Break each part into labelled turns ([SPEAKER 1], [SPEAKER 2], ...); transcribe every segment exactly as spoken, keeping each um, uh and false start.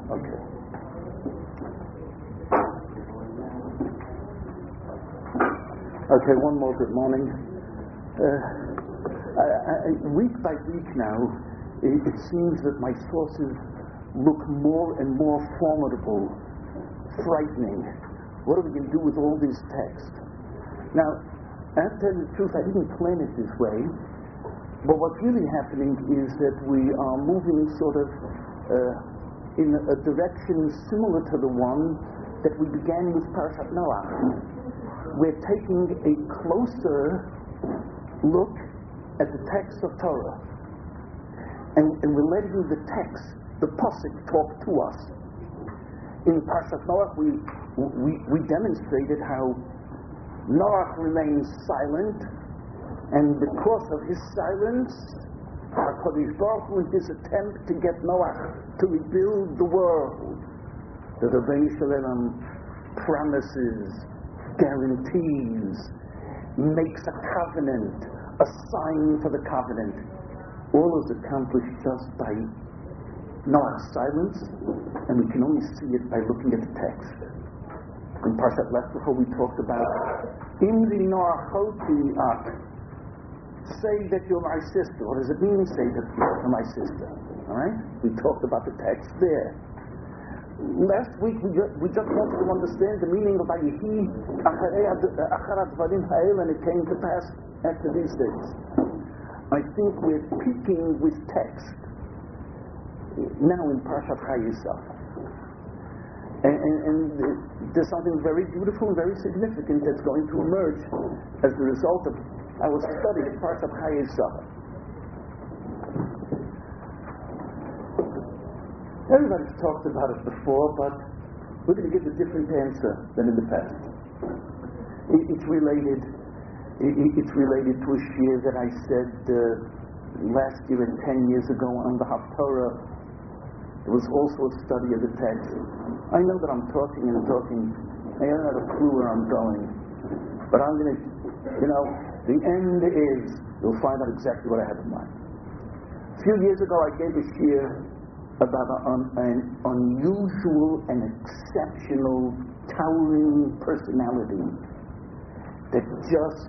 [SPEAKER 1] Okay. Okay, one more good morning. Uh, I, I, week by week now, it, it seems that my sources look more and more formidable, frightening. What are we going to do with all this text? Now, I have to tell you the truth, I didn't plan it this way, but what's really happening is that we are moving sort of uh, in a direction similar to the one that we began with Parashat Noach. We're taking a closer look at the text of Torah, and, and we're letting the text, the Pasuk, talk to us. In Parashat Noach, we, we, we demonstrated how Noach remains silent, and because of his silence, HaKadosh Baruch Hu, in his attempt to get Noach to rebuild the world, the Rebbeinu Shalom promises, guarantees, makes a covenant, a sign for the covenant. All is accomplished just by Noah's silence, and we can only see it by looking at the text. In Parshat Lech Lecha we talked about Imri Noachoti Ak, say that you're my sister. What does it mean, say that you're my sister? Alright? We talked about the text there. Last week we just, we just wanted to understand the meaning of Vayihi Acharat Vadim Ha'el, and it came to pass after these things. I think we're peaking with text now in Parshat Chayisach. And, and, and there's something very beautiful and very significant that's going to emerge as a result of our study of Parshat Chayisach. Everybody's talked about it before, but we're going to give a different answer than in the past. It, it's related. It, it's related to a shir that I said uh, last year and ten years ago on the Haftorah. It was also a study of the text. I know that I'm talking and talking. I don't have a clue where I'm going, but I'm going to. You know, the end is you'll find out exactly what I have in mind. A few years ago, I gave a shir about an, an unusual and exceptional, towering personality that just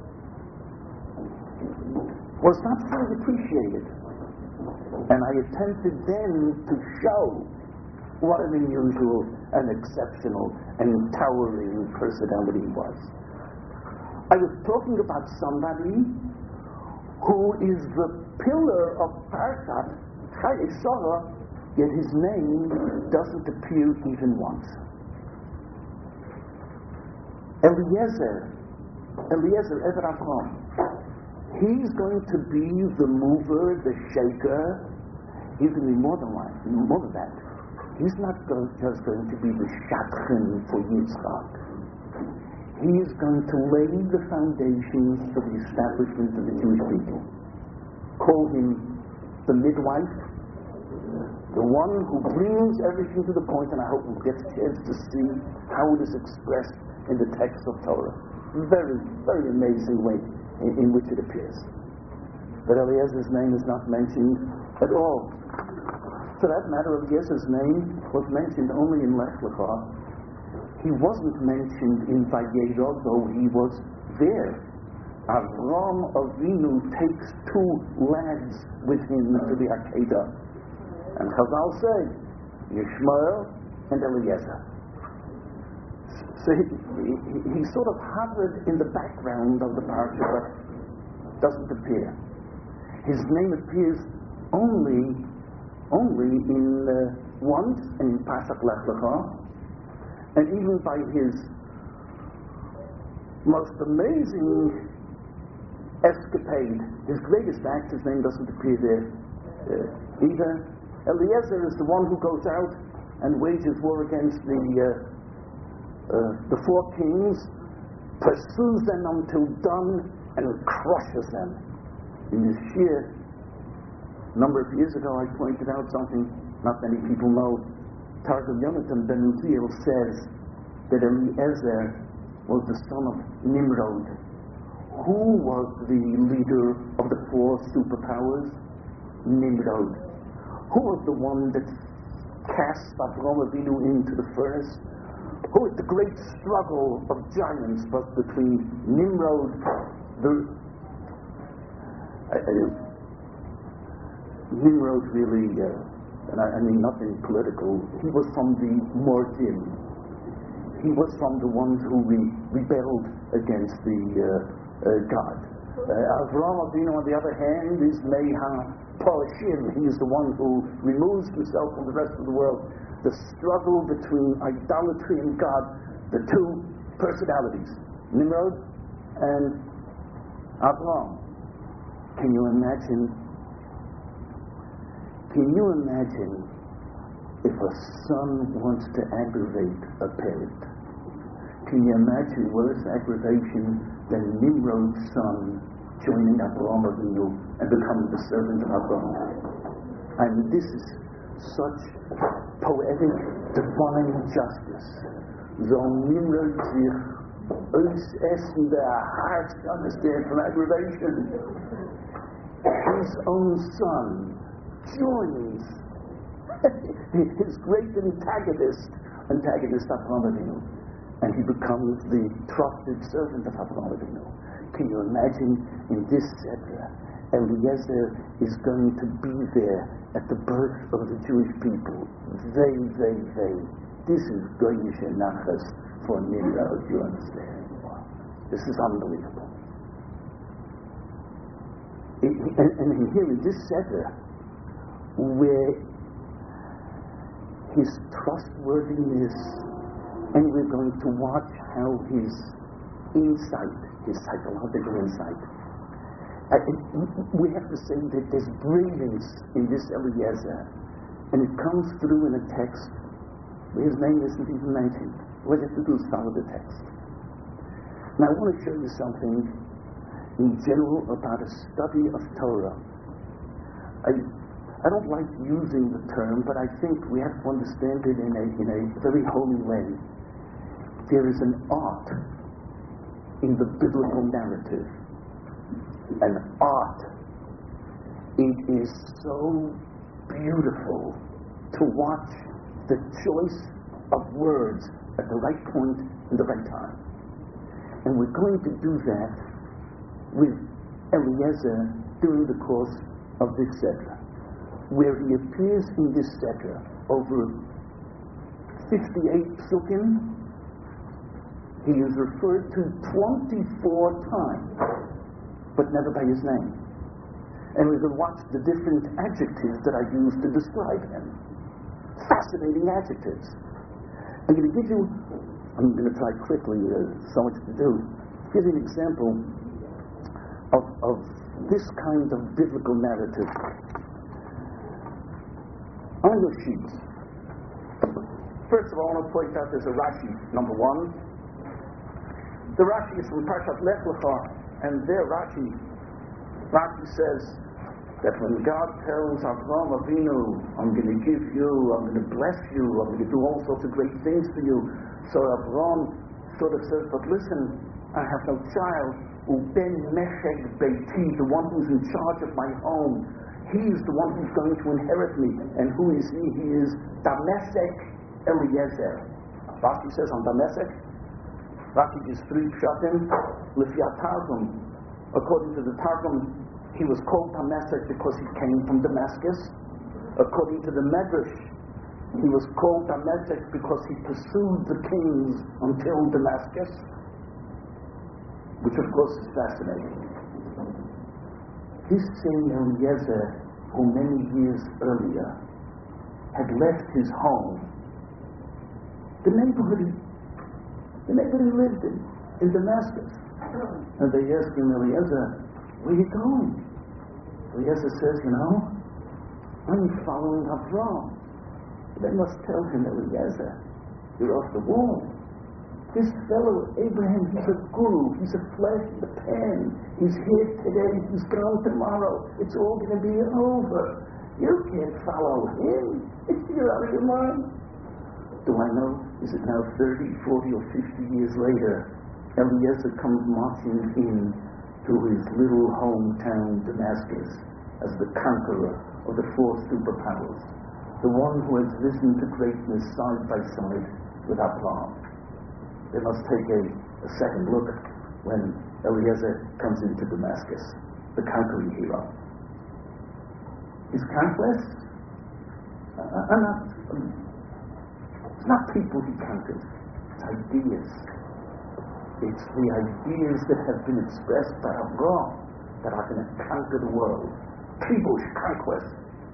[SPEAKER 1] was not fully appreciated. And I attempted then to show what an unusual and exceptional and towering personality he was. I was talking about somebody who is the pillar of Parshat Chayisach, yet his name doesn't appear even once. Eliezer, Eliezer Eved Avram. He's going to be the mover, the shaker. He's going to be more than one, more than that. He's not go, just going to be the shadchan for Yitzchak. He is going to lay the foundations for the establishment of the Jewish people. Call him the midwife, the one who brings everything to the point, and I hope we'll get a chance to see how it is expressed in the text of Torah. Very, very amazing way in, in which it appears. But Eliezer's name is not mentioned at all. For that matter, Eliezer's name was mentioned only in Lech Lecha. He wasn't mentioned in Vayera, though he was there. Avram Avinu takes two lads with him to the Akedah. And Chazal say, Yishmael and Eliezer. So he, he, he sort of hovered in the background of the parasha, but doesn't appear. His name appears only, only in uh, once in Parshat Lech Lecha, and even by his most amazing escapade, his greatest act, his name doesn't appear there uh, either. Eliezer is the one who goes out and wages war against the uh, uh, the four kings, pursues them until done, and crushes them. In this shir, a number of years ago, I pointed out something not many people know. Targum Yonatan ben Uziel says that Eliezer was the son of Nimrod. Who was the leader of the four superpowers? Nimrod. Who was the one that cast Avraham Avinu into the furnace, who at the great struggle of giants was between Nimrod, the uh, uh, Nimrod really, uh, and I, I mean nothing political, he was from the Mordim. He was from the ones who re- rebelled against the uh, uh, God. Uh, Avraham Avinu, on the other hand, is Meha Polishim. He is the one who removes himself from the rest of the world. The struggle between idolatry and God, the two personalities, Nimrod and Avraham. Can you imagine? Can you imagine if a son wants to aggravate a parent? Can you imagine worse aggravation than Nimrod's son joining Avraham Avinu and becoming the servant of Avraham? And this is such poetic, divine justice. So Nimrod sich ausessen der heart understand from aggravation. His own son joins his great antagonist, antagonist Avraham Avinu, and he becomes the trusted servant of Avraham Avinu. Can you imagine in this Sedra, Eliezer is going to be there at the birth of the Jewish people. They, they, they. This is Goyish Nachas for Nimrod, you understand? This is unbelievable. It, and, and here in this Sedra, where his trustworthiness, and we're going to watch how his insight, his psychological insight, uh, we have to say that there's brilliance in this Eliezer, and it comes through in a text where his name isn't even mentioned. What you have to do is follow the text. Now I want to show you something in general about a study of Torah. I I don't like using the term, but I think we have to understand it in a, in a very holy way. There is an art in the biblical narrative. An art. It is so beautiful to watch the choice of words at the right point and the right time. And we're going to do that with Eliezer during the course of this Sedra, where he appears in this Sedra over fifty-eight psukim. He is referred to twenty-four times, but never by his name. And we will watch the different adjectives that I use to describe him. Fascinating adjectives. I'm going to give you, I'm going to try quickly, uh, so much to do, give you an example of, of this kind of biblical narrative. On your sheets, first of all, I want to point out there's a Rashi, number one. The Rashi is from Parshat Lech Lecha, and there Rashi, Rashi says that when God tells Avraham Avinu, I'm going to give you, I'm going to bless you, I'm going to do all sorts of great things for you, so Avraham sort of says, but listen, I have no child, Uben Meshech Beiti, the one who's in charge of my home, he is the one who's going to inherit me. And who is he? He is Damesek Eliezer. Rashi says on Damesek, Rashi gives three pshatim, Lifya Targum. According to the Targum, he was called Damesek because he came from Damascus. According to the Medrash, he was called Damesek because he pursued the kings until Damascus, which of course is fascinating. This same Eliezer, who many years earlier had left his home, the neighborhood, the neighborhood he lived in, in Damascus. And they asked him, Eliezer, where are you going? Eliezer says, you know, I'm following Avraham. They must tell him, Eliezer, you're off the wall. This fellow, Abraham, he's a guru, he's a flesh in the pan. He's here today, he's gone tomorrow. It's all going to be over. You can't follow him. You're out of your mind. Do I know? Is it now thirty, forty, or fifty years later? Eliezer comes marching in to his little hometown, Damascus, as the conqueror of the four superpowers. the one who has risen to greatness side by side with Abraham. They must take a, a second look when Eliezer comes into Damascus, the conquering hero. His conquests uh, are not, um, it's not people he conquers, it's ideas. It's the ideas that have been expressed by Abraham that are going to conquer the world. Kibush, conquest.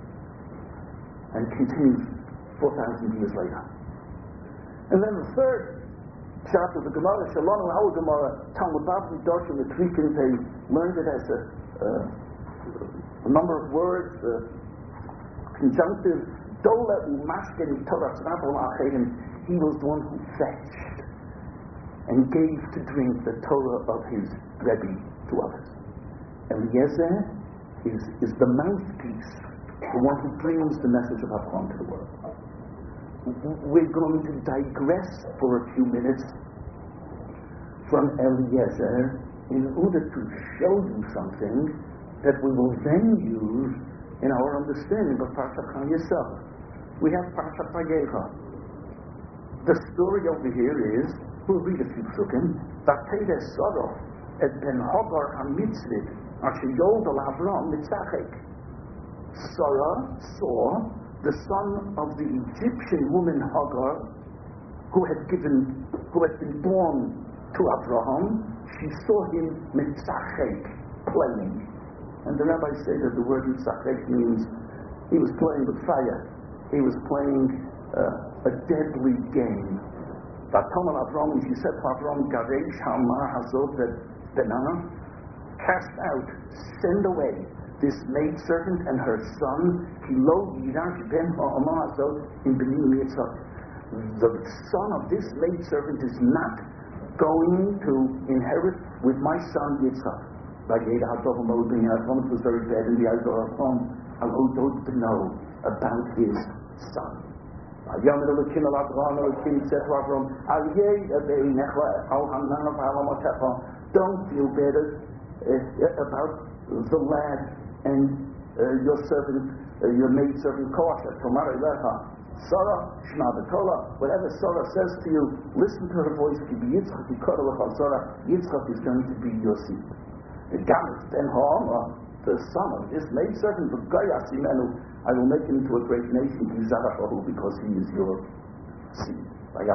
[SPEAKER 1] And continues four thousand years later. And then the third chapter of the Gemara, Shalom, our Gemara, Talmud Bavli, Doshim, the Tweakins, they learned it as a, uh, a number of words, uh, conjunctive, Dola umashken Torah Tzvabol Achedim. He was the one who fetched and gave to drink the Torah of his Rebbe to others. Eliezer is, is the mouthpiece, the one who brings the message of Abraham to the world. We're going to digress for a few minutes from Eliezer in order to show you something that we will then use in our understanding of Parshat Yisrael. We have Parshat Vayecha. The story over here is, we'll read a few psukim, Vateides Sarah et ben Hagar ha-mitzvit asher yoled al Avram mitzachek. Sarah saw the son of the Egyptian woman Hagar, who had given, who had been born to Abraham. She saw him mitzachek, playing. And the rabbis say that the word mitzachek means he was playing with fire. He was playing uh, a deadly game. Vatomer Abraham, she said to Abraham, Garesh ha'mah hazot benah, cast out, send away this maidservant and her son, Kilo Yirash ben ha'amah hazot in benin mitzvah. The son of this maidservant is not going to inherit with my son Yitzchak. It was very bad in the eyes of Abraham. I don't know about his son. Don't feel better uh, about the lad and uh, your servant, uh, your maidservant Koasha. Sarah, Shema B'Tola, whatever Sarah says to you, listen to her voice. Yitzchak is going to be your seed. Gamet ben Ha'amah, the son of this maidservant of Gayas Imenu, I will make him into a great nation, because he is your seed.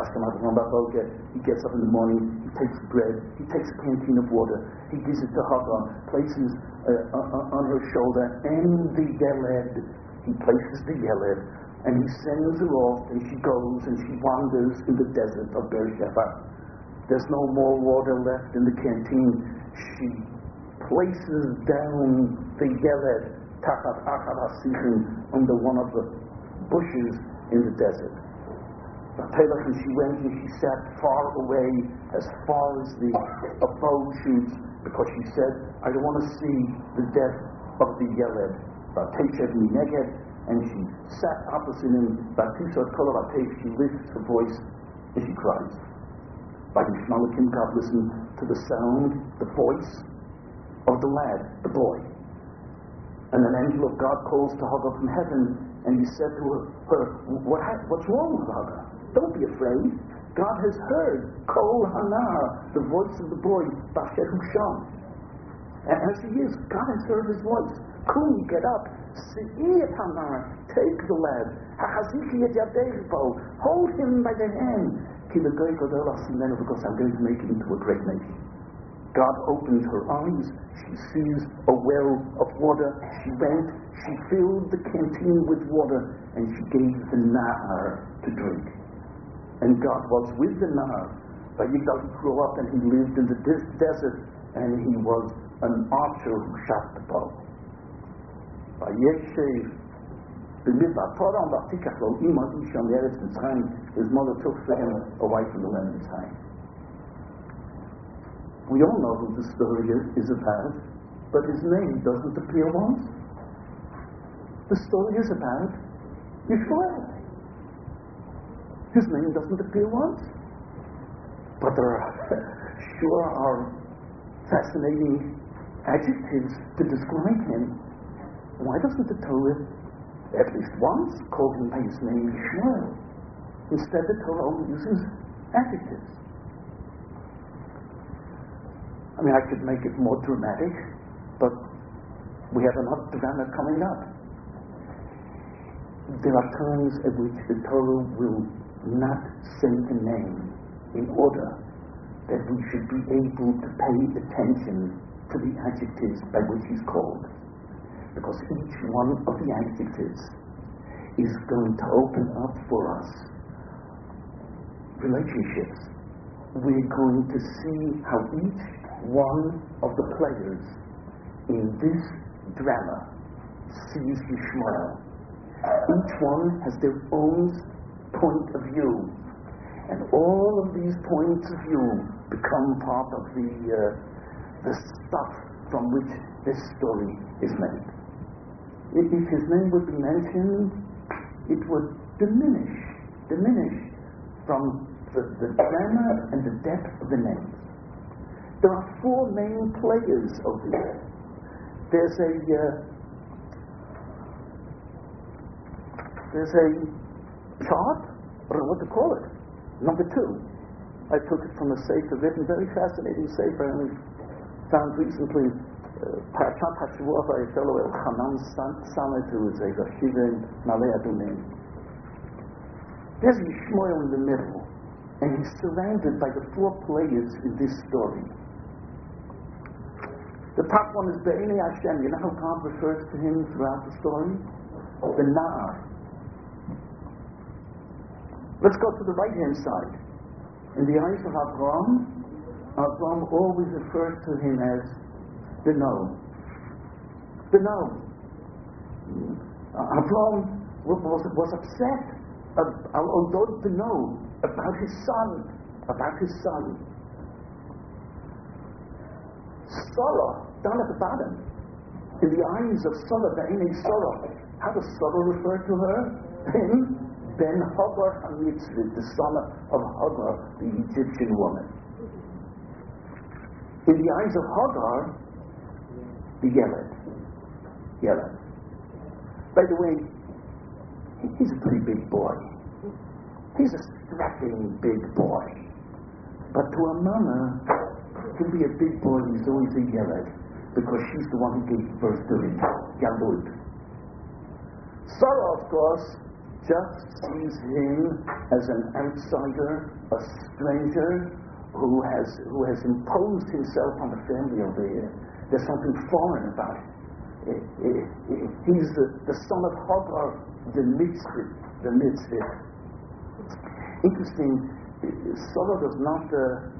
[SPEAKER 1] He gets up in the morning, he takes bread, he takes a canteen of water, he gives it to Hagar, places uh, on her shoulder, and the Yeled, he places the Yeled, and he sends her off, and she goes and she wanders in the desert of Beersheba. There's no more water left in the canteen. She places down the Yeled Tachat Achad HaSichin under one of the bushes in the desert. And she went and she sat far away, as far as the a bow shoots, because she said, I don't want to see the death of the Yeled. And she sat opposite him. She lifts her voice and she cries. God listened to the sound, the voice of the lad, the boy. And an angel of God calls to Hagar from heaven, and he said to her, her what, what's wrong with Hagar? Don't be afraid. God has heard Kol Hanar, the voice of the boy, Basher Husham. And as he is, God has heard his voice. Kum, get up. Se'iyat Hanar, take the lad. Ha'chaziki et yadeirbo, hold him by the hand. Because I'm going to make him into a great nation. God opens her eyes. She sees a well of water. She went, she filled the canteen with water, and she gave the Nahar to drink. And God was with the Nahar. Vayigdal grew up and he lived in the des- desert, and he was an archer who shot the bow. Vayeshev b'midbar Torah v'atikach lo ima isha me'eretz Mitzrayim. His mother took for him a wife from the land of Mitzrayim. We all know who the story is about, but his name doesn't appear once. The story is about Yishmael. His name doesn't appear once. But there are, sure are fascinating adjectives to describe him. Why doesn't the Torah at least once, called him by his name Yishmael. Instead, the Torah only uses adjectives. I mean, I could make it more dramatic, but we have another drama coming up. There are times at which the Torah will not say the name in order that we should be able to pay attention to the adjectives by which he's called. Because each one of the adjectives is going to open up for us relationships. We're going to see how each one of the players in this drama sees Yishmael. Each one has their own point of view, and all of these points of view become part of the uh, the stuff from which this story is made. If, if his name would be mentioned, it would diminish, diminish from the, the drama and the depth of the names. There are four main players over here. There's a uh, there's a chart, I don't know what to call it. Number two. I took it from a sefer written, very fascinating sefer, and we found recently Parashat HaShavua by a fellow Elchanan Samet, who is a yeshiva in Ma'ale Adumim. There's Yishmael in the middle, and he's surrounded by the four players in this story. The top one is Be'enei Hashem. You know how God refers to him throughout the story? The Na'ar. Let's go to the right-hand side. In the eyes of Abraham, Abraham always refers to him as Beno. Beno. Uh, Abraham was, was upset although Beno about his son, about his son. Sarah, down at the bottom, in the eyes of Sarah, Be'enei Sarah, how does Sarah refer to her? Him? Ben Hagar HaMitzvah, the son of Hagar, the Egyptian woman. In the eyes of Hagar, the Yeled. Yeled. By the way, he's a pretty big boy. He's a strapping big boy. But to a mama, to be a big boy, he's always a Yeled, because she's the one who gave birth to him. Yalud. Sarah, of course, just sees him as an outsider, a stranger who has who has imposed himself on the family over here. There's something foreign about it. it, it, it he's the, the son of Hagar, the mitzvah, the mitzvah. Interesting, Sarah does not. Uh,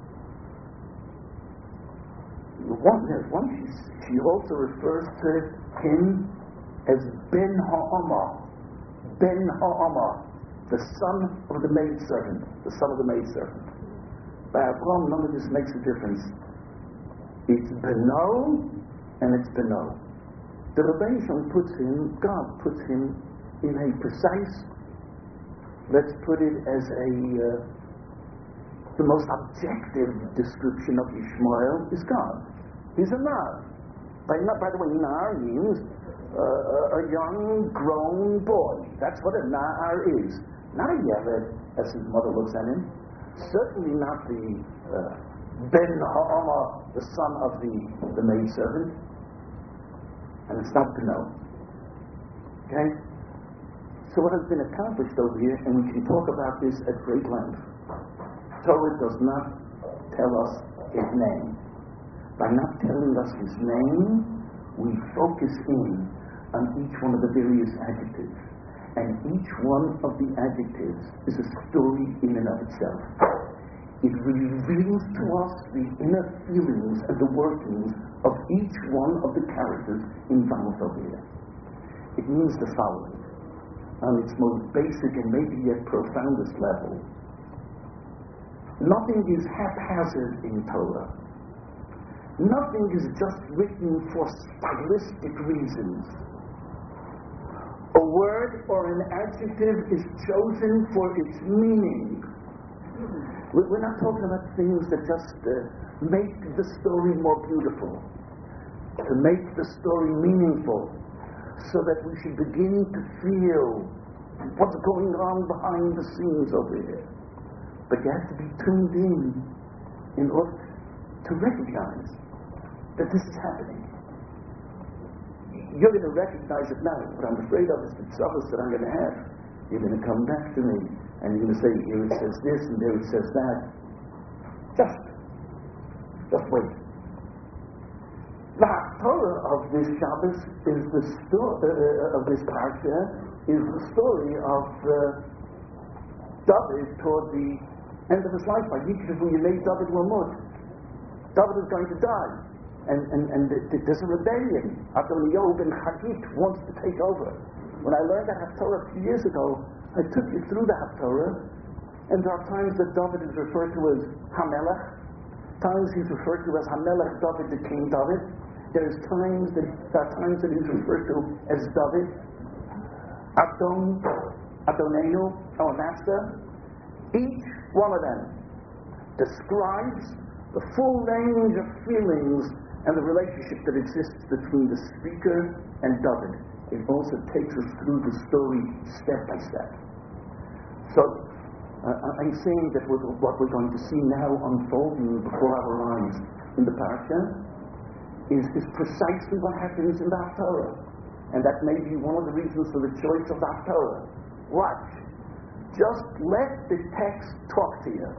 [SPEAKER 1] one, one she, she also refers to him as Ben Ha'amah. Ben Ha'amah, the son of the maidservant, the son of the maidservant. By Abraham, none of this makes a difference. It's Beno, and it's Beno. The Rebbeinu puts him, God puts him in a precise, let's put it as a, uh, the most objective description of Yishmael is God. He's a Nar. By, by the way, Nar means Uh, a young, grown boy. That's what a Na'ar is. Not a Yeled, as his mother looks at him. Certainly not the uh, Ben Ha'amah, the son of the, the maidservant. And it's not Beno. Okay? So what has been accomplished over here, and we can talk about this at great length. Torah does not tell us his name. By not telling us his name, we focus in on each one of the various adjectives. And each one of the adjectives is a story in and of itself. It reveals to us the inner feelings and the workings of each one of the characters involved over here. It means the following. On its most basic and maybe yet profoundest level, nothing is haphazard in Torah. Nothing is just written for stylistic reasons. A word or an adjective is chosen for its meaning. We're not talking about things that just uh, make the story more beautiful, to make the story meaningful. so that we should begin to feel what's going on behind the scenes over here. But you have to be tuned in in order to recognize that this is happening. You're going to recognize it now. What I'm afraid of is the troubles that I'm going to have. You're going to come back to me and you're going to say, here it says this and there it says that. Just, just wait. The Haftorah of this Shabbos is the story uh, of this parsha is the story of uh, David toward the end of his life. By Yikshvu Yemei David Lamut. David is going to die. And, and, and there's a rebellion. Adoniyahu ben Chagit wants to take over. When I learned the Haftorah a few years ago, I took you through the Haftorah, and there are times that David is referred to as Hamelech, times he's referred to as Hamelech David, the King David. There's times that there are times that he's referred to as David, Adon, Adonenu, our master. Each one of them describes the full range of feelings and the relationship that exists between the speaker and David. It also takes us through the story step by step. So, uh, I'm saying that what we're going to see now unfolding before our eyes in the parsha is, is precisely what happens in the Haftorah. And that may be one of the reasons for the choice of the Haftorah. Watch. Just let the text talk to you.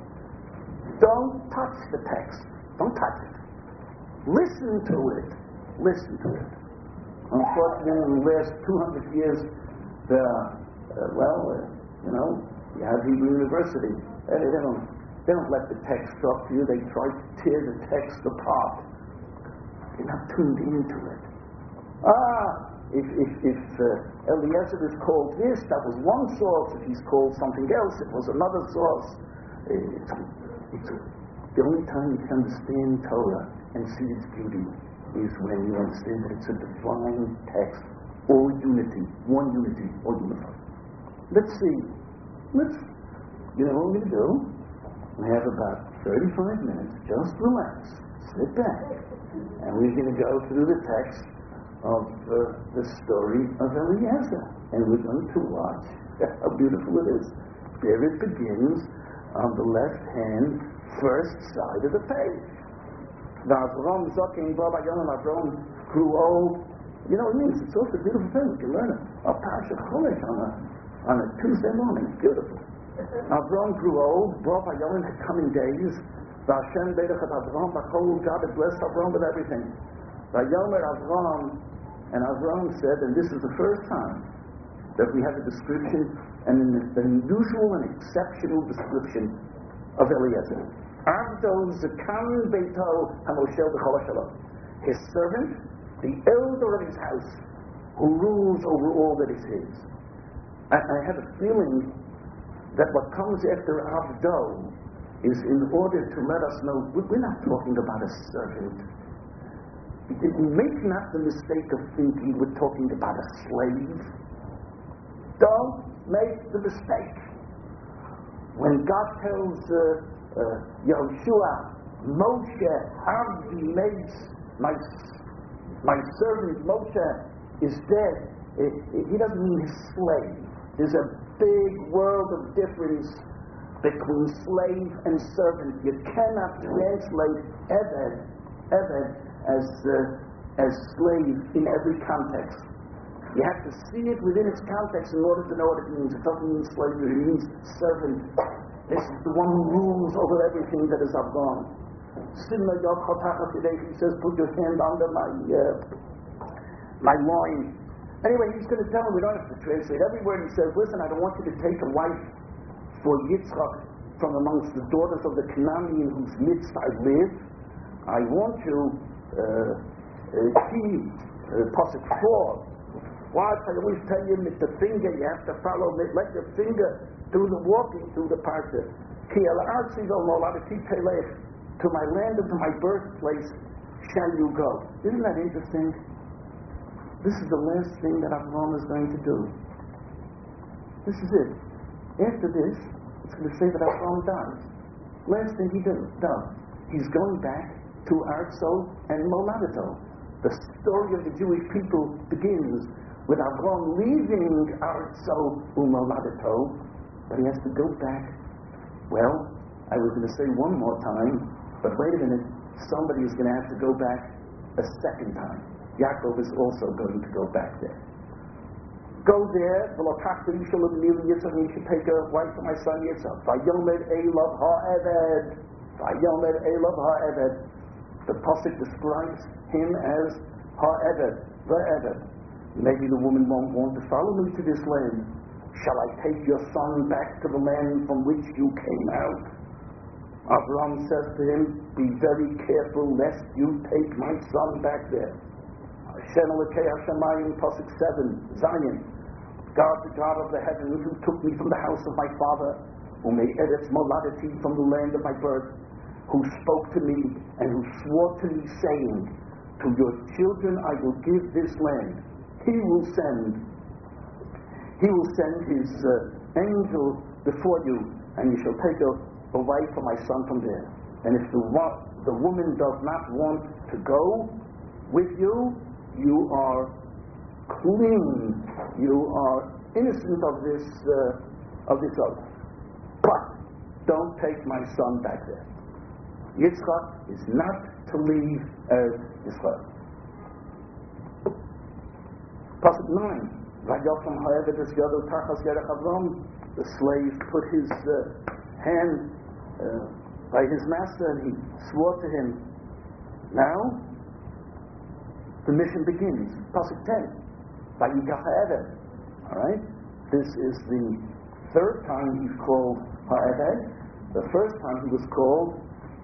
[SPEAKER 1] Don't touch the text. Don't touch it. Listen to it. Listen to it. Unfortunately, in the last two hundred years, the, uh, well, uh, you know, you have Hebrew University. Uh, they don't, they don't let the text talk to you. They try to tear the text apart. You're not tuned into it. Ah, if if, if uh, Eliezer is called this, that was one source. If he's called something else, it was another source. It's, it's, the only time you can understand Torah and see its beauty is when you understand that it's a divine text, all unity, one unity, all unified. Let's see. Let's, you know what we're going to do? We have about thirty-five minutes. Just relax. Sit back. And we're going to go through the text of uh, the story of Eliezer. And we're going to watch how beautiful it is. There it begins on the left-hand first side of the page. The Avram Zaken Baba Yom Avram grew old. You know what it means? It's also a beautiful thing. You can learn it. A Parsha Chodesh on a, on a Tuesday morning. It's beautiful. Avram grew old. Baba Yom had coming days. The Hashem Beidach at Avram. Bachol God had blessed Avram with everything. Vayomer Avram, and Avram said, and this is the first time that we have a description, and an unusual and exceptional description of Eliezer. Avdo Zakan Beito HaMoshel B'chol HaShalom. His servant, the elder of his house, who rules over all that is his. I, I have a feeling that what comes after Avdo is in order to let us know we're not talking about a servant. Make not the mistake of thinking we're talking about a slave. Don't make the mistake. When God tells uh, uh, Yehoshua, Moshe, Avdi Meis, my, my servant Moshe is dead, it, it, he doesn't mean his slave. There's a big world of difference between slave and servant. You cannot translate Eved, Eved as, uh, as slave in every context. You have to see it within its context in order to know what it means. It doesn't mean slavery, it means servant. This is the one who rules over everything that is Avram. Simna Yokotach today, he says, put your hand under my uh, my loin. Anyway, he's going to tell him, we don't have to translate. Every word he says, listen, I don't want you to take a wife for Yitzchak from amongst the daughters of the Canaan in whose midst I live. I want you, uh, see, Pasuk four. Watch, I always tell you with the finger, you have to follow, let your finger do the walking through the parsha. Ki el artzi lo moladati telech, to my land and to my birthplace shall you go. Isn't that interesting? This is the last thing that Avram is going to do. This is it. After this, it's going to say that Avram dies. Last thing he does. He's going back to Artso and Moladato. The story of the Jewish people begins with Avram leaving Artso Umoladeto, but he has to go back. Well, I was going to say one more time, but wait a minute, somebody is going to have to go back a second time. Yaakov is also going to go back there. Go there, he should take a wife for my son Yitzhak. Vayomer Elav ha'eved. Vayomer Elav ha'eved. The pasuk describes him as ha'eved, the eved. Maybe the woman won't want to follow me to this land. Shall I take your son back to the land from which you came out? Abraham says to him, be very careful lest you take my son back there. Hashem Elokei Hashemayim, pasuk seven, Zion. God, the God of the heavens, who took me from the house of my father, who made Eretz Moladati from the land of my birth, who spoke to me and who swore to me, saying, to your children I will give this land. He will send, he will send his uh, angel before you, and you shall take a, a wife for my son from there. And if the, the woman does not want to go with you, you are clean, you are innocent of this uh, of this oath. But don't take my son back there. Yitzchak is not to leave as Israel. Pasuk nine. The slave put his uh, hand uh, by his master and he swore to him. Now the mission begins. Pasuk ten. Alright? This is the third time he's called Ha'eved. The first time he was called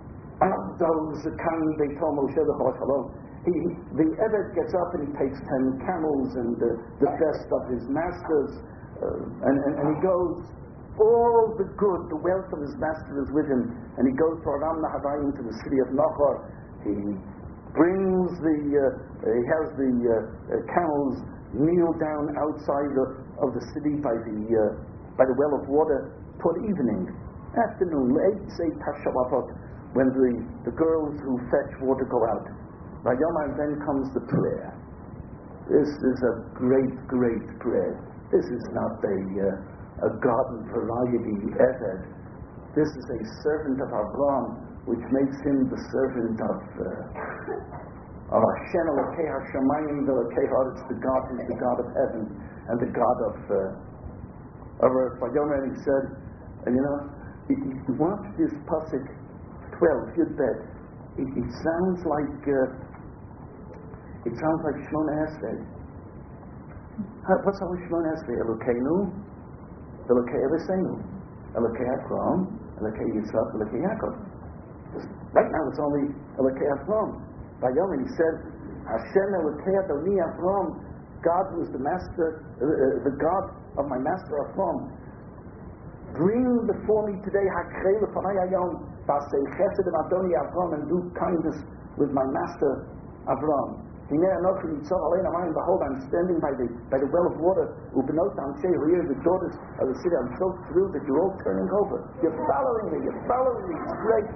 [SPEAKER 1] he, the Eved gets up and he takes ten camels and the, the best of his masters uh, and, and, and he goes, all the good, the wealth of his master is with him, and he goes to Aram Nahavayim, to the city of Nahor. He brings the uh, he has the uh, uh, camels kneel down outside the, of the city by the uh, by the well of water toward evening, afternoon, late say Tashavavot, when the, the girls who fetch water go out. By Yom then comes the prayer. This is a great, great prayer. This is not a uh, a garden variety Eved. This is a servant of Abraham, which makes him the servant of uh, of Hashem Elokei Hashemayim Elokei Ha'aretz. It's the God who's the God of heaven and the God of uh, of earth. By Yom he said, and you know, if you watch this pasuk twelve, Yud Bet, it, it sounds like uh, it sounds like Shmona Esrei. What's our Shmona Esrei? Elokeinu, Elokei Eloseinu, Elokei Avraham, Elokei Yitzchak, Elokei Yaakov. Right now it's only Elokei Avraham. By Yom he said, Hashem Elokei Adoni Avraham, God who is the master, uh, uh, the God of my master Avraham. Bring before me today Hakrei Lefanai Hayom, Basei Chesed Adoni Avraham, and do kindness with my master Avraham. Behold, I'm standing by the by the well of water. Here, the daughters of the city. I'm so thrilled that you're all turning over. You're following me. You're following me. It's great.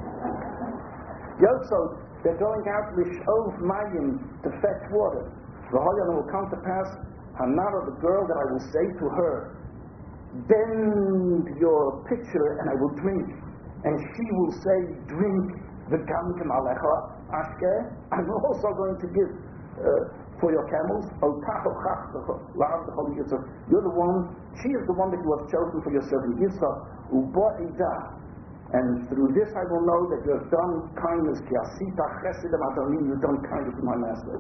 [SPEAKER 1] Yotso, they're going out Lishov Mayim to fetch water. The Hoyan will come to pass. Hanara, the girl, that I will say to her, bend your pitcher and I will drink. And she will say, drink the Gamkim Alecha Ashke. I'm also going to give Uh, for your camels. You're the one, she is the one that you have chosen for your servant Yitzchak. And through this I will know that you have done kindness. You've done kindness to my master.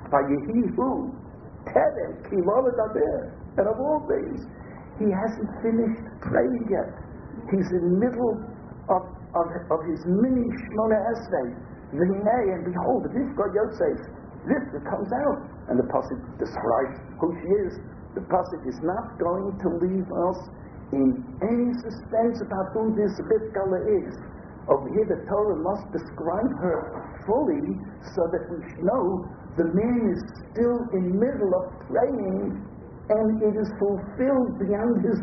[SPEAKER 1] And of all things, he hasn't finished praying yet. He's in the middle of, of, of his mini Shmona Esrei. And behold, this God Yosef, this that comes out, and the pasuk describes who she is. The pasuk is not going to leave us in any suspense about who this Rivka is. Over here, the Torah must describe her fully, so that we know the man is still in the middle of praying, and it is fulfilled beyond his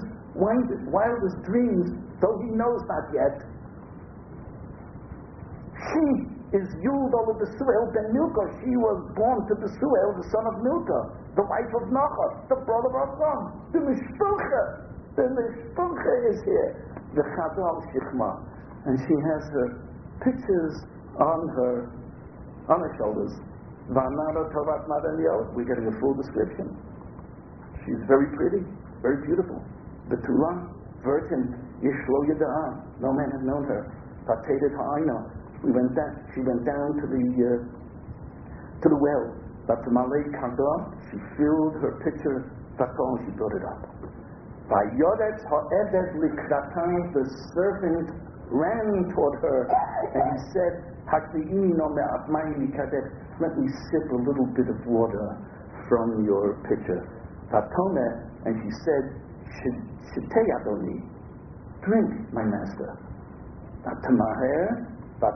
[SPEAKER 1] wildest dreams, though he knows not yet. She is Yulda with Besuel ben Milcah. She was born to Besuel, the son of Milcah, the wife of Nachor, the brother of Avram. The Mishpucha, the Mishpucha is here. The Chazal Shikma. And she has her pictures on her, on her shoulders. Vanara Tovat Madaniyot. We're getting a full description. She's very pretty, very beautiful. Betula, virgin, Yishlo Yada'ah. No man had known her. Patedet Ha'ayna. We went down. She went down to the uh, to the well. But to Malay Kanda, she filled her pitcher. That's all. She brought it up. By Yodet Ha'edet Likratan, the servant ran toward her, and he said, "Hakli'ini no me'atmayni kadet. Let me sip a little bit of water from your pitcher." Fatone, and she said, "Shitei Adoni, drink, my master." Atamaher.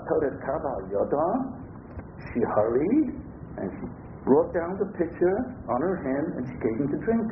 [SPEAKER 1] She hurried and she brought down the pitcher on her hand and she gave him to drink.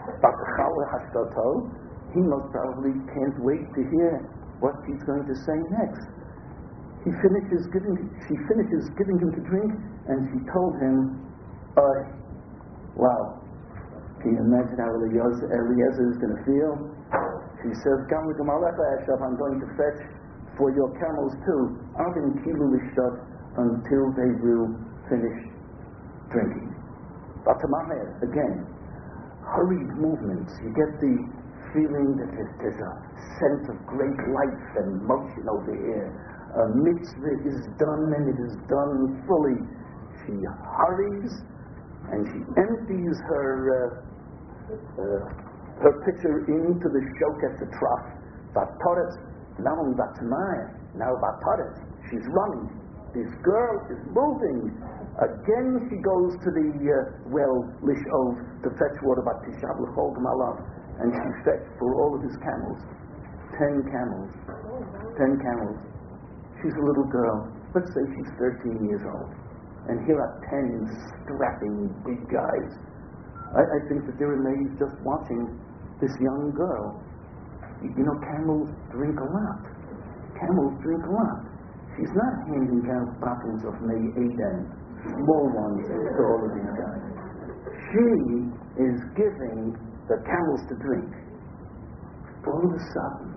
[SPEAKER 1] He most probably can't wait to hear what she's going to say next. He finishes giving, she finishes giving him to drink, and she told him, uh, wow, can you imagine how Eliezer, Eliezer is going to feel? She says, I'm going to fetch for your camels too, Avin Kilu Lishtat, until they will finish drinking. Batamaher, again, hurried movements. You get the feeling that there's, there's a sense of great life and motion over here. A mitzvah is done and it is done fully. She hurries and she empties her uh, uh, her pitcher into the shoket, the trough. Batoret. Now now Bataret, she's running. This girl is moving. Again she goes to the uh, well, Lishov, to fetch water, Batishav L'chol G'malav, and she fetched for all of his camels. Ten camels. Ten camels. She's a little girl. Let's say she's thirteen years old. And here are ten strapping big guys. I, I think that they're amazed just watching this young girl. You know, camels drink a lot. Camels drink a lot. She's not handing out bottles of May Eden, small ones, to all of these guys. She is giving the camels to drink. All of a sudden,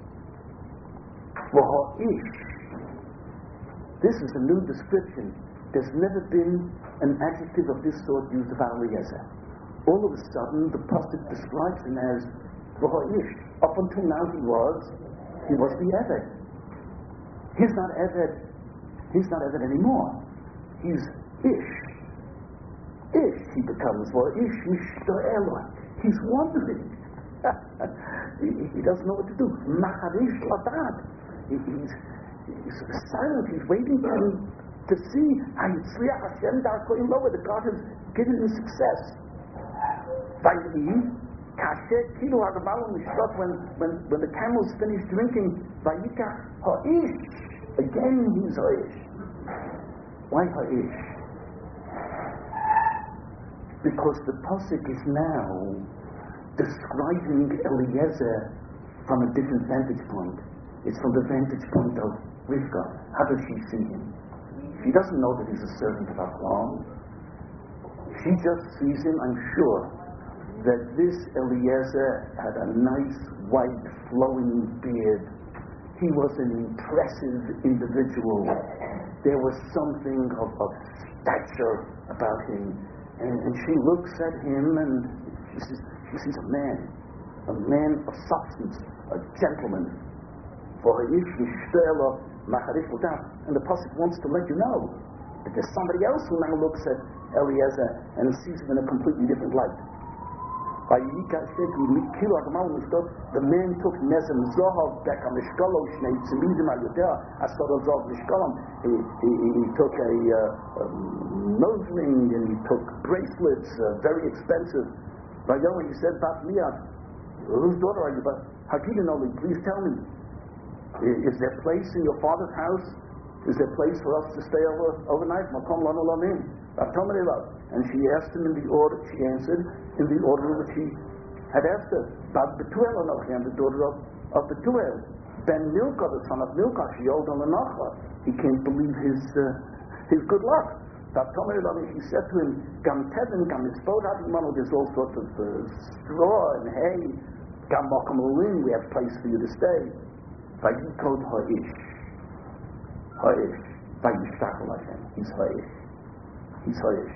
[SPEAKER 1] for her ish, this is a new description. There's never been an adjective of this sort used of Eliezer. All of a sudden, the Pasuk describes him as V'ha'ish. Up until now he was, he was the Eved. He's not Eved, he's not Eved anymore. He's Ish. Ish he becomes, V'ha'ish Mishto'ela. He's wondering. he, he doesn't know what to do. Macharish Ladad. He, he's, he's silent, he's waiting for him to see Hayitzliach Hashem Darkoim Lower, that God has given him success. Vayim Kashet Kilu Hagabalim Mishpat, when when when the camels finished drinking, Vayikach Ha'ish. Again he's Ha'ish. Why Ha'ish? Because the Pasuk is now describing Eliezer from a different vantage point. It's from the vantage point of Rivka. How does she see him? She doesn't know that he's a servant of Avram. She just sees him, I'm sure, that this Eliezer had a nice, white, flowing beard. He was an impressive individual. There was something of, of stature about him. And, and she looks at him and she sees, she sees a man, a man of substance, a gentleman. And the Pasuk wants to let you know that there's somebody else who now looks at Eliezer and sees him in a completely different light. The man took Nezem Zohov Beka Mishkalo Shnei Tzimidim Ayodeh Asodov Zov Mishkalam. He took a uh, nose ring and he took bracelets, uh, very expensive. Vayomer, he said, Bat Miyah, whose daughter are you? But Hakidanoli, please tell me, is there place in your father's house? Is there place for us to stay over overnight? Makom Lanu Lamin. And she asked him in the order, she answered in the order which he had asked her. Bad Betuel Anochi, the daughter of, of Betuel. Ben Milcah, the son of Milcah, she owed on the Nachla. He can't believe his uh, his good luck. He said to him, Gam Tevin, Gam Isbodad, there's all sorts of uh, straw and hay. Gam Mokamalin, we have place for you to stay. Vayikod Ha'ish. Ha'ish. Vayishtakal Hashem. He's Ha'ish. He's Ha'ish.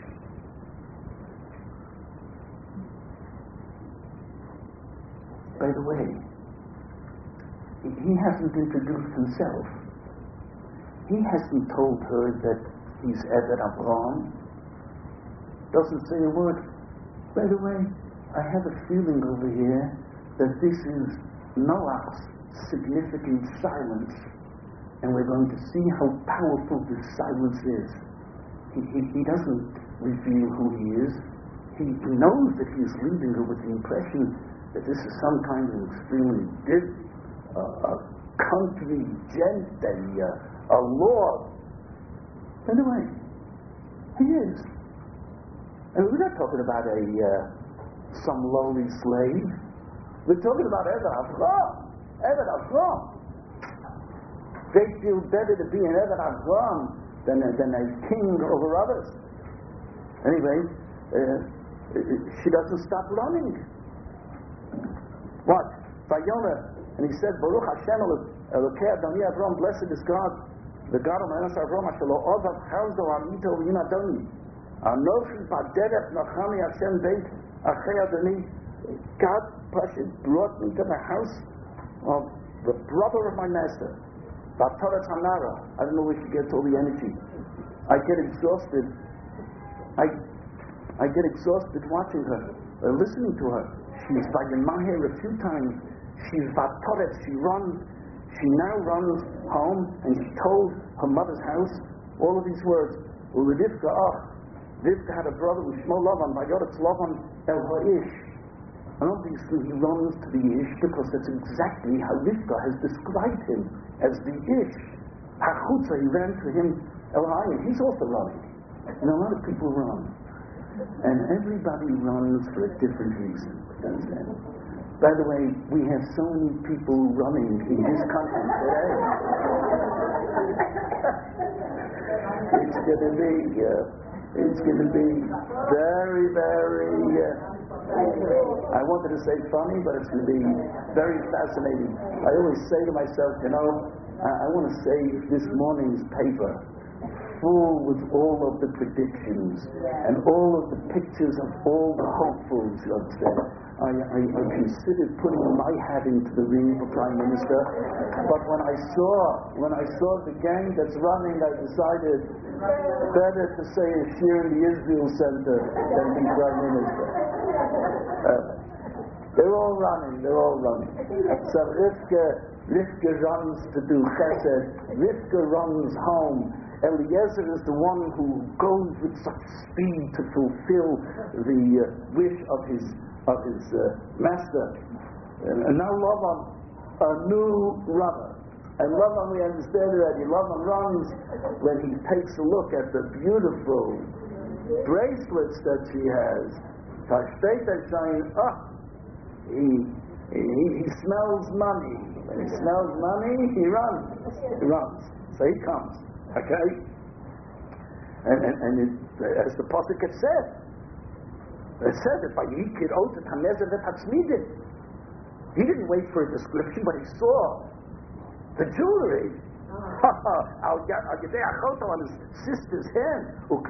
[SPEAKER 1] By the way, he hasn't introduced himself. He hasn't told her that he's Eved Avraham. Doesn't say a word. By the way, I have a feeling over here that this is Noach's significant silence, and we're going to see how powerful this silence is. He, he, he doesn't reveal who he is. He knows that he's leaving her with the impression that this is some kind of extremely big, uh, a country gent, a, uh, a lord. Anyway, he is. And we're not talking about a uh, some lowly slave. We're talking about Eved Avraham. Eved Avraham. They feel better to be an Eved Avraham than a, than a king over others. Anyway, uh, she doesn't stop running. What? Vayona, and he said, Baruch Hashem Elokei Adoni Avraham, blessed is God, the God of Enos Avraham, Asher lo ozav chaldo amito v'yin Adoni. Anochi b'derech nachami Hashem beit achei Adoni. God brought me to the house of the brother of my master. B'atoret Hanara. I don't know where she gets all the energy. I get exhausted. I I get exhausted watching her, uh, listening to her. She's Vayimahir a few times. She's Batoret, she runs. She now runs home, and she told her mother's house all of these words. Rivka, ah, Rivka had a brother with Shmo Lavan, Vayoretz Lavan El Ha'ish. And obviously he runs to the Ish because that's exactly how Rivka has described him, as the Ish. Hachutza, he ran to him, El Ha'ish. He's also running. And a lot of people run. And everybody runs for a different reason. Understand? By the way, we have so many people running in this country today. It's going to be, uh, it's going to be very, very. Uh, I wanted to say funny, but it's going to be very fascinating. I always say to myself, you know, I, I want to save this morning's paper full with all of the predictions and all of the pictures of all the hopefuls, you understand. I, I, I considered putting my hat into the ring for Prime Minister, but when I saw when I saw the gang that's running, I decided better to say a shir in the Israel Center than be Prime Minister. Uh, they're all running, they're all running. So Rivka, Rivka runs to do chesed, Rivka runs home. Eliezer is the one who goes with such speed to fulfill the uh, wish of his of his uh, master. And, and now Lavan, a new runner. And Lavan, we understand already, Lavan runs when he takes a look at the beautiful bracelets that she has. Ah, he, he, he smells money. When he smells money, he runs. He runs. So he comes. Okay? And, and, and it, as the Pasuk had said, it said that by Yikir Otet HaNezer V'Tatzmidin. He didn't wait for a description, but he saw the jewelry. On his sister's hand.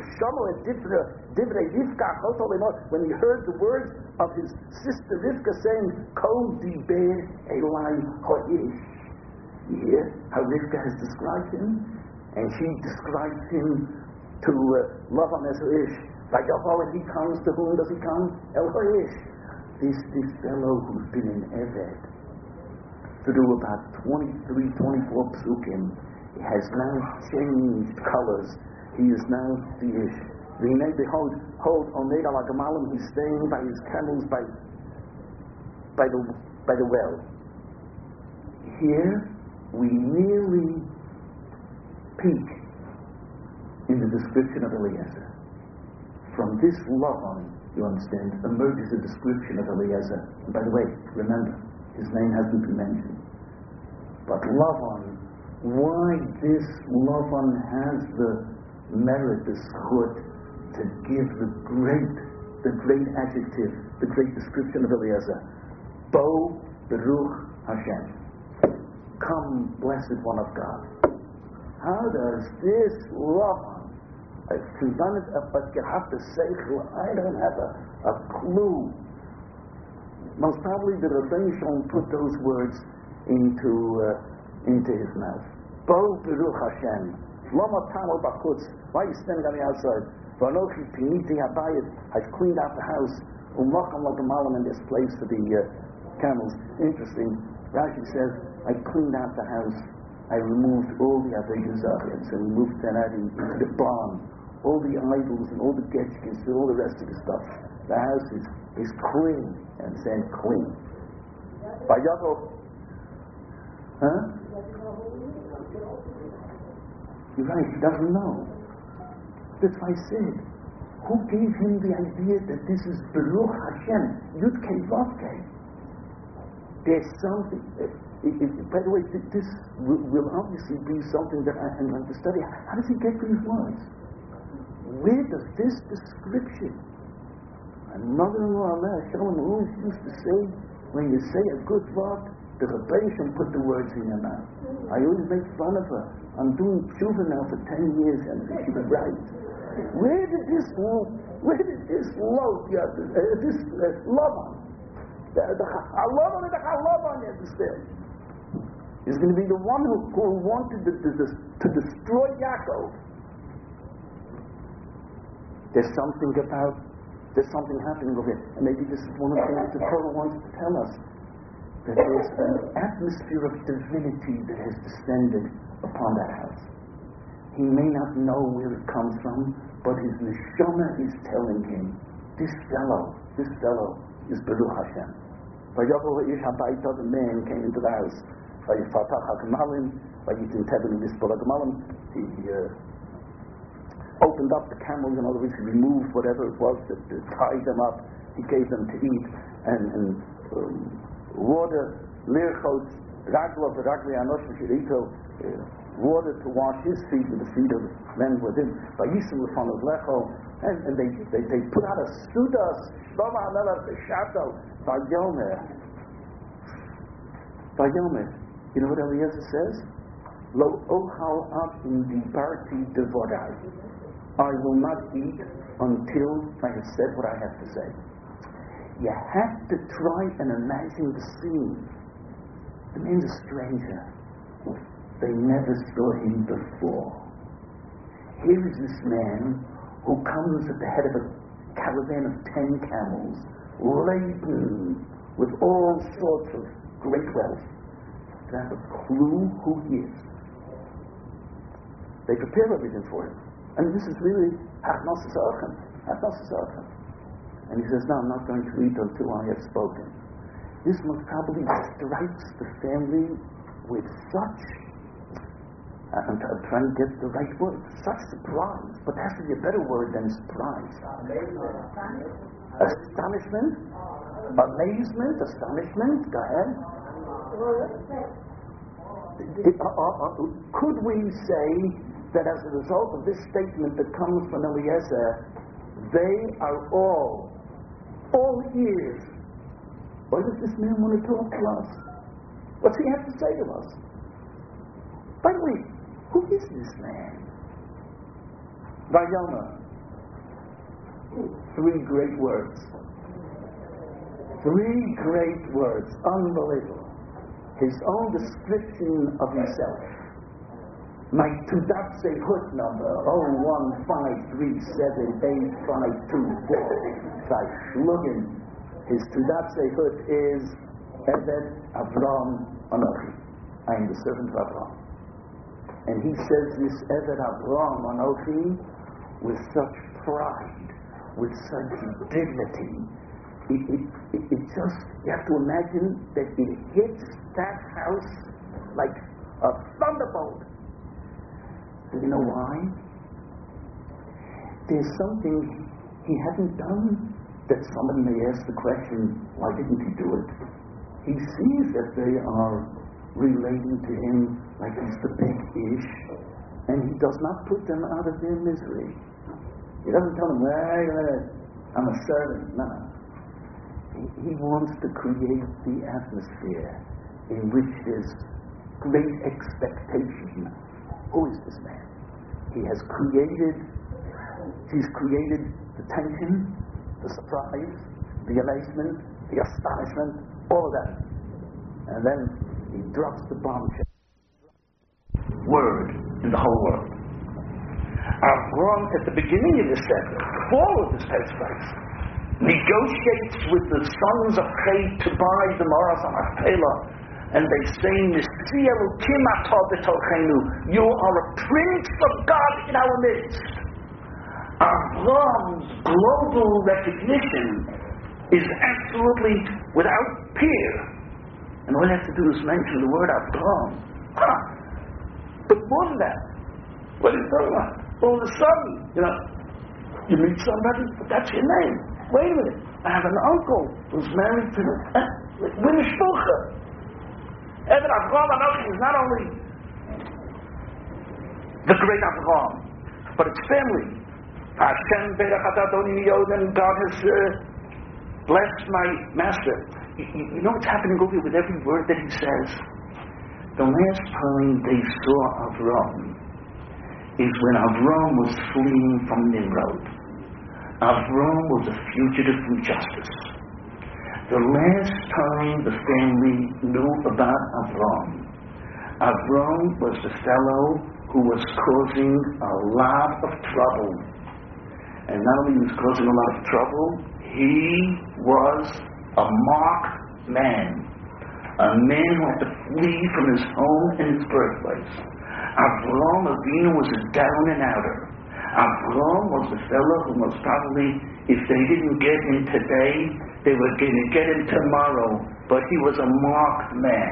[SPEAKER 1] When he heard the words of his sister Rivka saying, Kol Diber Elai Ha'ish. You hear how Rivka has described him? And she describes him to uh, Lavan as Ish. Like when he comes, to whom does he come? El Ha'ish. This, this fellow who's been in Eved through about twenty-three, twenty-four psukim, has now changed colors. He is now the Ish. Behold, hold Omed al Agamalim, he's staying by his camels by by the by the well. Here we nearly peak in the description of Eliezer. From this Lavan, you understand, emerges a description of Eliezer. And by the way, remember, his name hasn't been mentioned. But Lavan why this Lavan has the merit, the schut, to give the great, the great adjective, the great description of Eliezer. Bo Beruch Hashem. Come, blessed one of God. How does this Lavan, I have to say, I don't have a, a clue. Most probably the Rebbeinu Shalom put those words into uh, into his mouth. Bo Beruch Hashem. Lama Tamo Bakutz. Why are you standing on the outside? Vanochi Piniti Habayit. I've cleaned out the house. Umacham Lagamalam, and there's place for the uh, camels. Interesting. Rashi says, I cleaned out the house. I removed all the Avodah Zarah. So we moved that out into the barn. All the idols and all the getchkins and all the rest of the stuff. The house is, is clean. And saying clean. By Yaakov. Huh? You're right, he doesn't know. That's why I said, who gave him the idea that this is Beruch Hashem, Yud Kei Vav Kei? There's something, uh, it, it, by the way, this will, will obviously be something that I am going to study. How does he get these words? Where does this description, my mother-in-law, Shalom, always used to say, when you say a good word, the Rebbeinu put the words in your mouth. I always make fun of her. I'm doing tshuva now for ten years, and she was right. Where did this, where did this love, uh, this uh, Lavan, the Lavan and the Lavan, you understand? Is going to be the one who, who wanted to, to, to destroy Yaakov. There's something about, there's something happening over here, and maybe this is one of the things the Torah wants to tell us. That there's an atmosphere of divinity that has descended upon that house. He may not know where it comes from, but his neshama is telling him, this fellow, this fellow is Beruch Hashem. The man came into the house. He uh, opened up the camels, in other words, he removed whatever it was that, that tied them up. He gave them to eat, and, and um, water, lirchot, ragla, ragli anoshim shirito, water to wash his feet with the feet of the men with him. Vayishim l'fon lecho, and and they, they they put out a sudas, shlomo hamelach b'shato, vayomer, vayomer. You know what Eliezer says? Lo ochal ad in dibarti devorai. I will not eat until I have said what I have to say. You have to try and imagine the scene. The man's a stranger. They never saw him before. Here is this man who comes at the head of a caravan of ten camels, laden with all sorts of great wealth. To have a clue who he is. They prepare everything for him. And this is really Hachnos Achem. Hachnos Achem. And he says, no, I'm not going to eat until I have spoken. This most probably strikes the family with such, I'm, t- I'm trying to get the right word, such surprise. But there has to be a better word than surprise. Astonishment? Amazement? Astonishment? Go ahead. It, uh, uh, uh, could we say that as a result of this statement that comes from Eliezer, they are all all ears. Why does this man want to talk to us? What's he have to say to us? By the way, who is this man? Vayoma. Three great words. Three great words. Unbelievable. His own description of himself. My Tudat Sehut number, oh one five three seven eight five two four. Shluggin. His Tudat Sehut is Eved Avram Anochi. I am the servant of Avram. And he says this Eved Avram Anochi with such pride, with such dignity. It, it, it, it just, you have to imagine that it hits that house like a thunderbolt. Do you know why? There's something he hadn't done that somebody may ask the question, why didn't he do it? He sees that they are relating to him like he's the big ish, and he does not put them out of their misery. He doesn't tell them, hey, I'm a servant. No. He, he wants to create the atmosphere in which there's great expectation. Who is this man? He has created, he's created the tension, the surprise, the amazement, the astonishment, all of that. And then he drops the bombshell. Word in the whole world. Avram, at the beginning of the sefer, before all of this takes place, negotiates with the sons of Chet to buy the Maras HaMachpelah, and they say, you are a prince of God in our midst. Avram's global recognition is absolutely without peer. And all you have to do is mention the word Avram. Huh. But more than that, what are you talking about? All of a sudden, you know, you meet somebody, but that's your name. Wait a minute, I have an uncle who's married to uh, Winnie Shpucha. Even Avram Anochi is not only the great Avram, but it's family. Hashem Berach Adoni Yod, and God has uh, blessed my master. You, you know what's happening over here with every word that he says? The last time they saw Avram is when Avram was fleeing from Nimrod. Avram was a fugitive from justice. The last time the family knew about Avram, Avram was the fellow who was causing a lot of trouble. And not only was he causing a lot of trouble, he was a marked man. A man who had to flee from his home and his birthplace. Avram Avinu was a down and outer. Avram was the fellow who most probably, if they didn't get him today, they were going to get him tomorrow. But he was a marked man.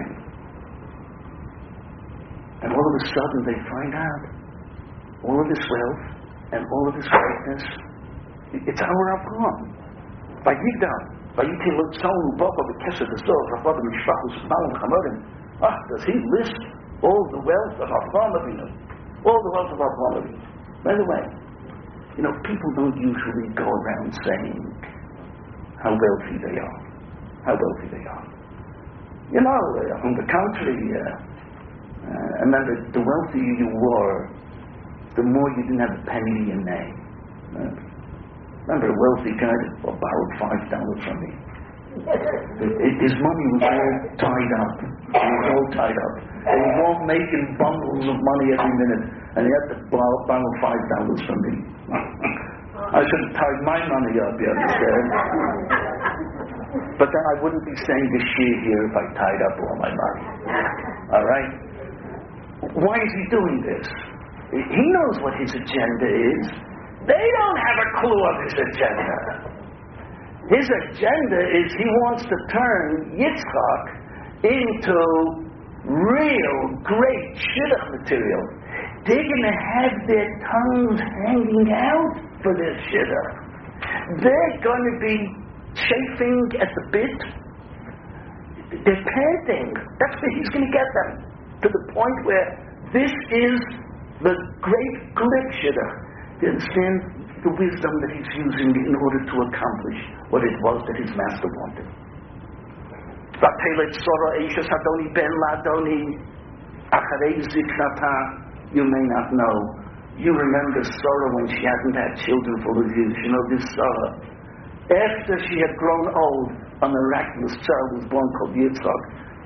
[SPEAKER 1] And all of a sudden they find out all of his wealth and all of his greatness, it's our Avram. Vayigdal, Vayitin Lutzon, Baba, Bekesed, the Zor, Rabba, Mishpachus, Malam, Chamorim. Ah, does he list all the wealth of Avram Avinu? All the wealth of Avram Avinu. By the way, you know, people don't usually go around saying how wealthy they are. How wealthy they are. You know, uh, on the contrary, uh, uh, remember, the wealthier you were, the more you didn't have a penny in your name. Uh, remember, a wealthy guy that borrowed five dollars from me. His money was all tied up. It was all tied up. They were all making bundles of money every minute, and he had to borrow, borrow five dollars from me. I should have tied my money up, you understand? But then I wouldn't be saying this shit here if I tied up all my money. All right? Why is he doing this? He knows what his agenda is. They don't have a clue of his agenda. His agenda is he wants to turn Yitzchak into real, great shidduch material. They're going to have their tongues hanging out for this shidduch. They're going to be chafing at the bit. They're panting. That's where he's going to get them. To the point where this is the great great shidduch. You understand the wisdom that he's using in order to accomplish what it was that his master wanted. You may not know. You remember Sarah when she hadn't had children for years. You know this Sarah. After she had grown old, a miraculous child was born called Yitzchak.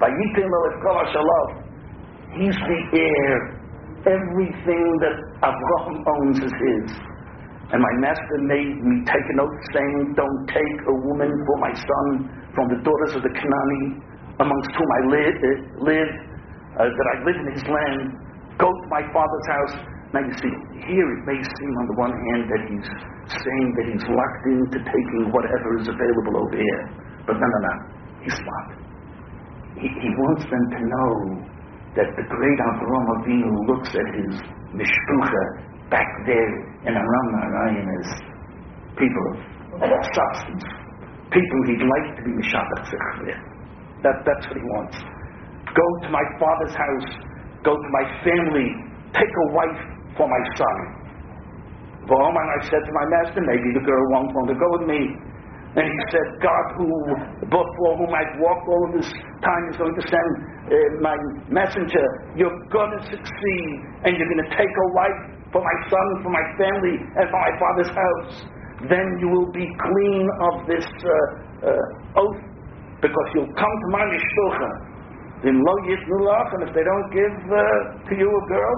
[SPEAKER 1] He's the heir. Everything that Abraham owns is his. And my master made me take an oath saying, don't take a woman for my son from the daughters of the Canaani, amongst whom I live, uh, live uh, that I live in his land. Go to my father's house. Now you see, here it may seem on the one hand that he's saying that he's locked into taking whatever is available over here. But no, no, no. He's smart. He, he wants them to know that the great Avraham Avinu looks at his mishpucha back there in Aram Narayan as people of substance, people he'd like to be mishabach with. That, that's what he wants. go to my father's house, go to my family, take a wife for my son. Well, and I said to my master, maybe the girl won't want to go with me. And he said, God, who before whom I've walked all of this time, is going to send uh, my messenger. You're going to succeed, and you're going to take a wife for my son, for my family, and for my father's house. Then you will be clean of this uh, uh, oath, because you'll come to my mishpucha. And if they don't give uh, to you a girl,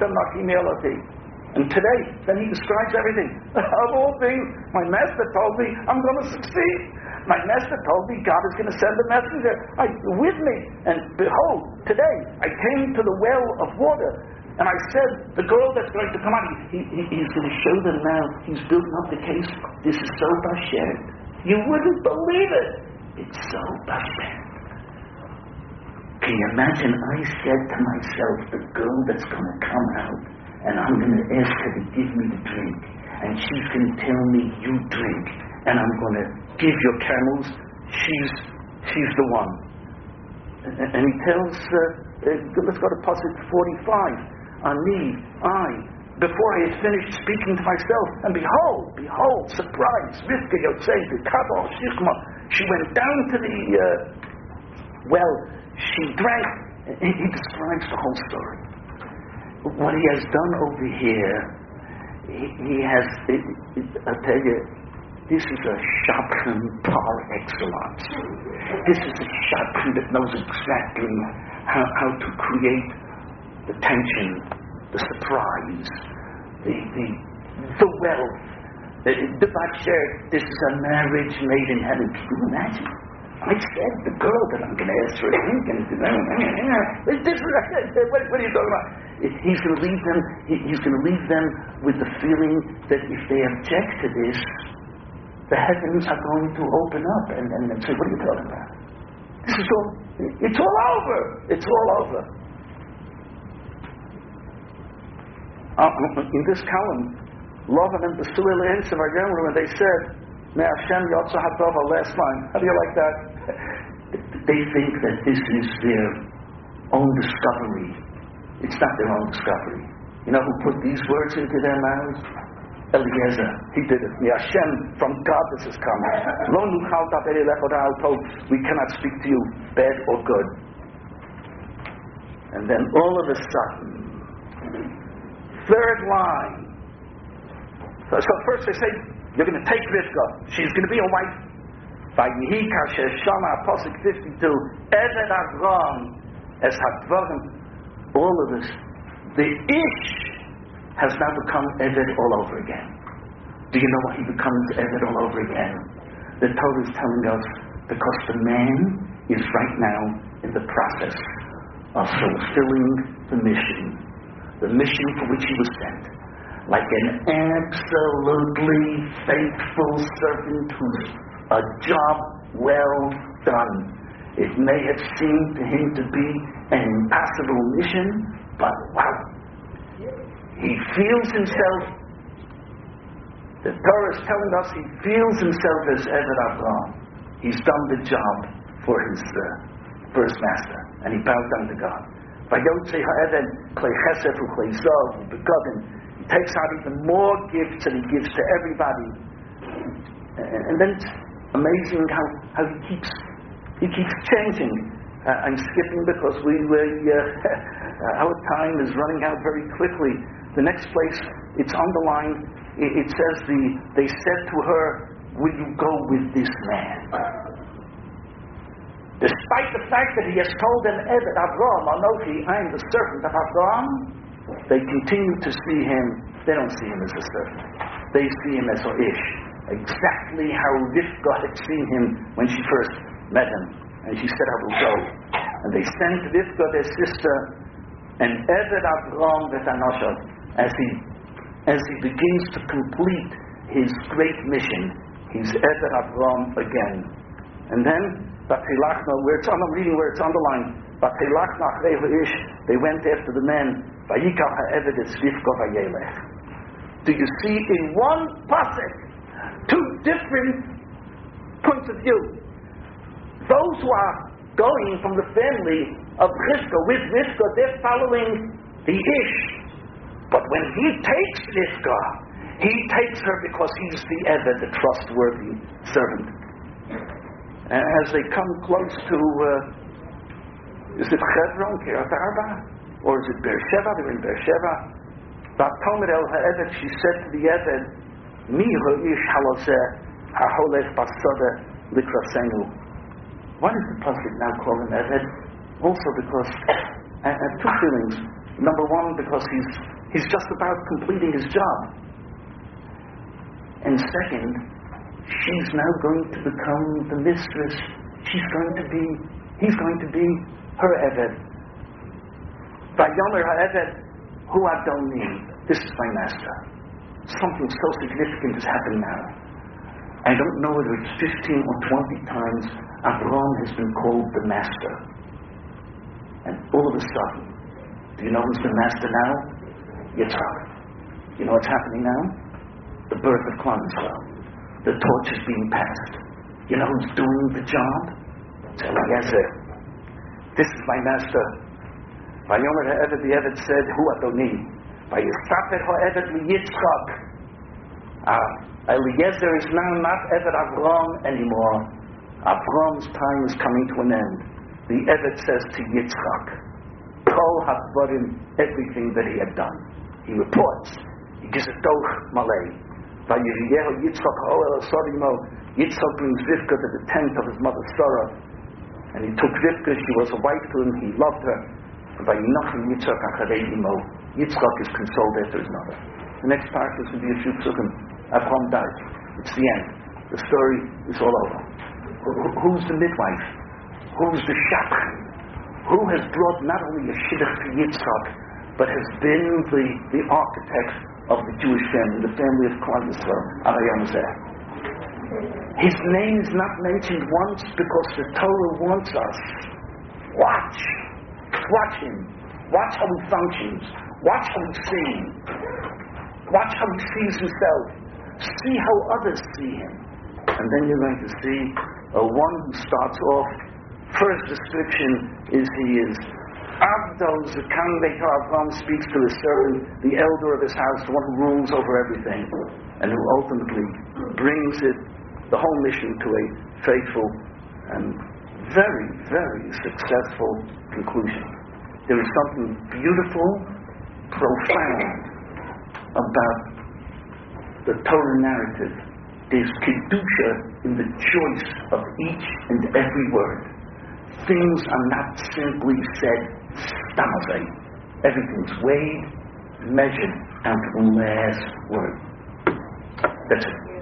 [SPEAKER 1] and today, then he describes everything. Of all things, my master told me I'm going to succeed. My master told me God is going to send a messenger I, with me. And behold, today I came to the well of water, and I said, the girl that's going to come out, he, he, he's going to show them now. He's building up the case. This is so basher. You wouldn't believe it. It's so basher. Can you imagine? I said to myself, the girl that's going to come out, and I'm going to ask her to give me the drink, and she's going to tell me, you drink, and I'm going to give your camels. She's she's the one. And, and he tells, uh, uh, let's go to Pasuk forty-five. Ani, I, before I had finished speaking to myself, and behold, behold, surprise, Rivka Yotzei, the Kabal Shikma, she went down to the uh, well. She drank. He, he describes the whole story. What he has done over here, he, he has, it, it, I'll tell you, this is a shadchan par excellence. This is a shadchan that knows exactly how, how to create the tension, the surprise, the, the, the wealth, the, the basher. This is a marriage made in heaven. Can you imagine? I said, the girl that I'm going to ask for a drink, and this is, what, what are you talking about? He's going to leave them. He, he's going to leave them with the feeling that if they object to this, the heavens are going to open up and, and, and say, "What are you talking about? This is all. It's all over. It's all over." Uh, in this column, Lavan and Basuel answered my grandmother when they said, "May Hashem Yotza Hadova." Last line. How do you like that? They think that this is their own discovery. It's not their own discovery. You know who put these words into their mouths? Eliezer. He did it. May Hashem, from God this has come. Lo nuchal daber elecha oda'ah, we cannot speak to you, bad or good. And then all of a sudden, third line. So, so first they say, you're going to take Rivka. She's going to be a wife. Vayihi kasher shama, Pasuk fifty-two, Eved Avram es hadvarim. All of this, the Ish has now become Eved all over again. Do you know why he becomes Eved all over again? The Torah is telling us because the man is right now in the process of fulfilling the mission, the mission for which he was sent. Like an absolutely faithful servant who's a job well done. It may have seemed to him to be an impossible mission, but wow. He feels himself, the Torah is telling us he feels himself as Eved Avram. He's done the job for his uh, for his master, and he bows down to God. Vayotze ha'eved klei chesed u'klei zov u'begodim. He takes out even more gifts and he gives to everybody. And, and then it's amazing how, how he keeps he keeps changing. Uh, I'm skipping because we, we uh, our time is running out very quickly. The next place, it's underlined. It, it says the they said to her, "Will you go with this man?" Despite the fact that he has told them, Eved Avram, Anochi, I am the servant of Avram, they continue to see him. They don't see him as a servant. They see him as Ish. Exactly how Rivka had seen him when she first met him. And she said, I will go. And they sent Rivka, their sister, and Eved Avram Betanoshav, as he, as he begins to complete his great mission. He's Eved Avram again. And then, where it's on, I'm reading where it's underlined. They went after the men. Do you see in one pasuk two different points of view? Those who are going from the family of Rivka. With Rivka, they're following the Ish. But when he takes Rivka, he takes her because he's the Eved, the trustworthy servant. And as they come close to, uh, is it Hebron, Kiryat Arba? Or is it Beersheba? They're in Beersheba. V'atomer el ha'eved, she said to the Eved, Mi ha'Ish haloseh ha'holech basada likrasenu. Why does the Pasuk now call him Eved? Also because, I have two feelings. Number one, because he's he's just about completing his job. And second, she's now going to become the mistress. She's going to be, he's going to be her Eved. Vayomer ha'Eved hu Adoni. This is my master. Something so significant has happened now. I don't know whether it's fifteen or twenty times Abraham has been called the master. And all of a sudden, do you know who's the master now? Yitzhak. You know what's happening now? The birth of Klal Yisrael. The torch is being passed. You know who's doing the job? It's Eliezer. This is my master. Vayomer ha'Eved, the Eved said, Hu Adoni. Vayisaper ha'Eved liYitzchak. Ah, Eliezer is now not Eved Avram anymore. Avram's time is coming to an end. The Eved says to Yitzchak, Kol hadvarim, everything that he had done. He reports. He gives a doch malay. Vayiriyehu Yitzchak ha'oel asarimo. Yitzchak brings Rivka to the tent of his mother Sarah. And he took Rivka, she was a wife to him, he loved her. Vayinachim Yitzchak acharei imo. Yitzchak is consoled after his mother. The next part is going to be a few psukim. Avram dies. It's the end. The story is all over. Who's the midwife? Who's the shapchan? Who has brought not only a shidduch to Yitzchak, but has been the, the architect of the Jewish family, the family of Klal Yisrael, Arayam Zeh. His name is not mentioned once because the Torah wants us. Watch. Watch him. Watch how he functions. Watch how he sings. Watch how he sees himself. See how others see him. And then you're going to see a one who starts off, first description is he is Avdo Zakan Beikar. Avram speaks to his servant, the elder of his house, the one who rules over everything, and who ultimately brings it, the whole mission, to a faithful and very, very successful conclusion. There is something beautiful, profound about the Torah narrative. There's kedusha in the choice of each and every word. Things are not simply said stamazay. Everything's weighed, measured, down to the last word. That's it.